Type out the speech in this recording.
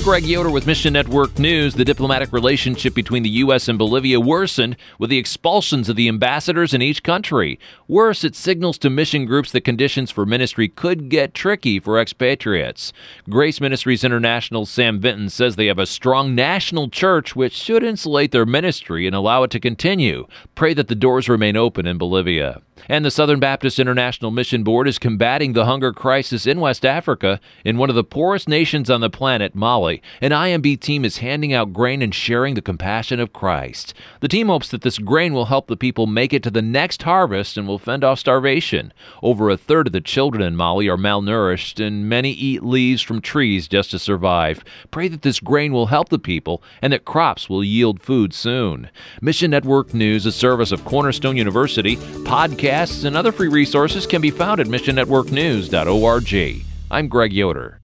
I'm Greg Yoder with Mission Network News. The diplomatic relationship between the U.S. and Bolivia worsened with the expulsions of the ambassadors in each country. Worse, it signals to mission groups that conditions for ministry could get tricky for expatriates. Grace Ministries International Sam Vinton says they have a strong national church which should insulate their ministry and allow it to continue. Pray that the doors remain open in Bolivia. And the Southern Baptist International Mission Board is combating the hunger crisis in West Africa in one of the poorest nations on the planet, Mali. An IMB team is handing out grain and sharing the compassion of Christ. The team hopes that this grain will help the people make it to the next harvest and will fend off starvation. Over a third of the children in Mali are malnourished, and many eat leaves from trees just to survive. Pray that this grain will help the people and that crops will yield food soon. Mission Network News, a service of Cornerstone University. Podcasts and other free resources can be found at missionnetworknews.org. I'm Greg Yoder.